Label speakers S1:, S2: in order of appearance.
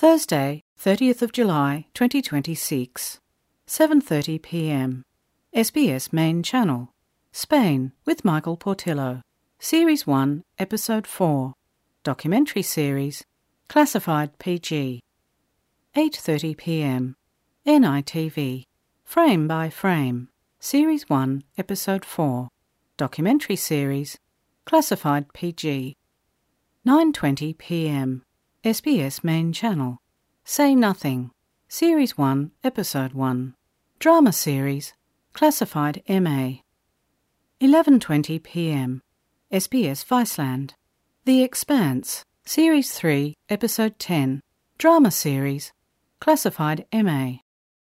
S1: Thursday, 30th of July 2026, 7:30 p.m. SBS Main Channel, Spain with Michael Portillo. Series 1, Episode 4, Documentary Series, Classified PG. 8:30 p.m. NITV, Frame by Frame, Series 1, Episode 4, Documentary Series, Classified PG. 9:20 p.m. SBS Main Channel, Say Nothing, Series 1, Episode 1, Drama Series, Classified MA. 11:20 p.m. SBS Viceland, The Expanse, Series 3, Episode 10, Drama Series, Classified MA.